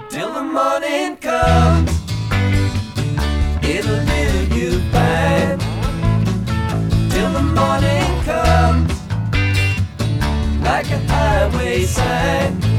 till the morning comes. It'll do you fine till the morning comes, like a highway sign.